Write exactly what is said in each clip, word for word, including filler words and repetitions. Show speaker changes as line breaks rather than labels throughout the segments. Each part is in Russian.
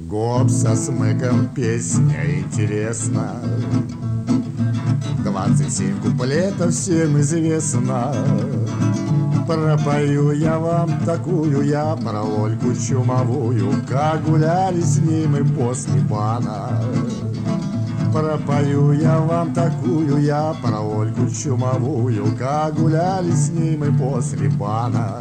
Гоп со смыком, песня интересна. Двадцать семь куплетов всем известно. Пропою я вам такую я про Ольгу чумовую, как гуляли с ней мы после бана. Пропою я вам такую я про Ольгу чумовую, как гуляли с ней мы после бана.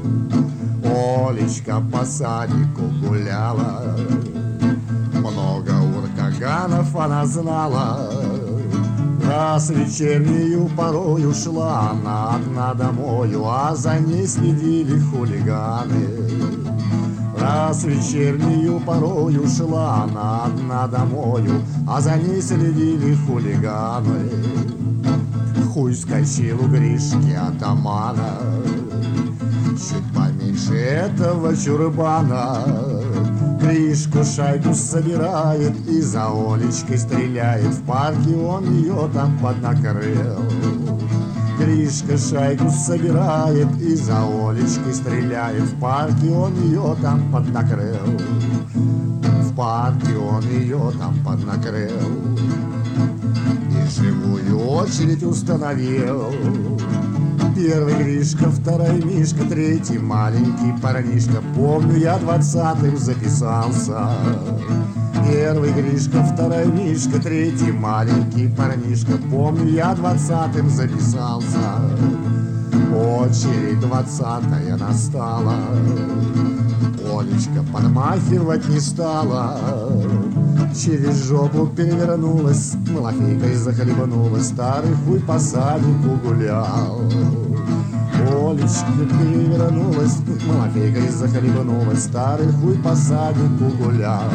Олечка по садику гуляла, много уркаганов она знала. Раз вечернюю порою шла она одна домою, а за ней следили хулиганы. Раз вечернюю порою шла она одна домою, а за ней следили хулиганы. Хуй скачил у Гришки атамана, чуть поменьше этого чурбана. Гришку шайку собирает и за Олечкой стреляет. В парке он ее там поднакрыл. Гришка шайку собирает и за Олечкой стреляет. В парке он ее там поднакрыл. В парке он ее там поднакрыл. И живую очередь установил. Первый Гришка, второй Мишка, третий маленький парнишка. Помню, я двадцатым записался. Первый Гришка, второй Мишка, третий маленький парнишка. Помню, я двадцатым записался. Очередь двадцатая настала. Олечка подмахивать не стала. Через жопу перевернулась, малафейкой захлебнулась. Старый хуй по садику гулял. Олечка перевернулась, малафейкой захлебнулась. Старый хуй по садику гулял.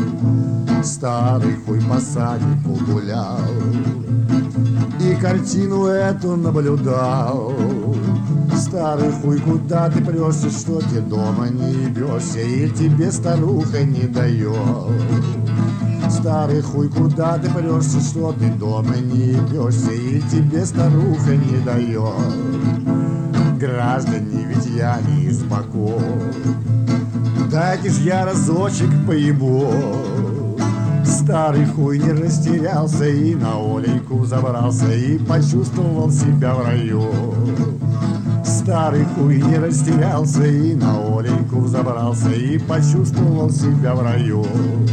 Старый хуй по садику гулял. И картину эту наблюдал. Старый хуй, куда ты прешься, что ты дома не ебешься, и тебе старуха не дает. Старый хуй, куда ты прешься, что ты дома не ебешься, и тебе старуха не дает. Граждане, ведь я не из боков, дайте ж я разочек поебу. Старый хуй не растерялся и на Оленьку забрался, и почувствовал себя в раю. Старый хуй не растерялся и на Оленьку взобрался, и почувствовал себя в раю.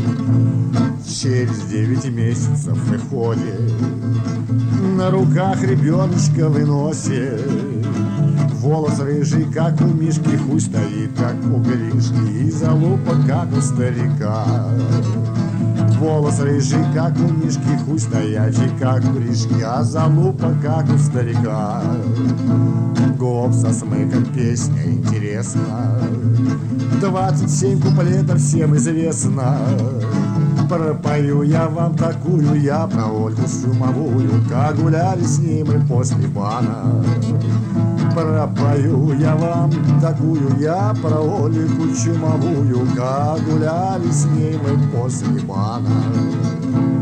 Через девять месяцев выходит, на руках ребеночка выносит. Волос рыжий, как у Мишки, хуй стоит, как у Гришки, и залупа, как у старика. Волос рыжий, как у Мишки, хуй стоячий, как у Гришки, а залупа, как у старика. Гоп со смыком, песня интересна. Двадцать семь куплетов всем известно. Пропою я вам такую я про Ольгу чумовую, как гуляли с ней мы после бана. Пропою я вам такую я про Ольгу чумовую, как гуляли с ней мы после бана.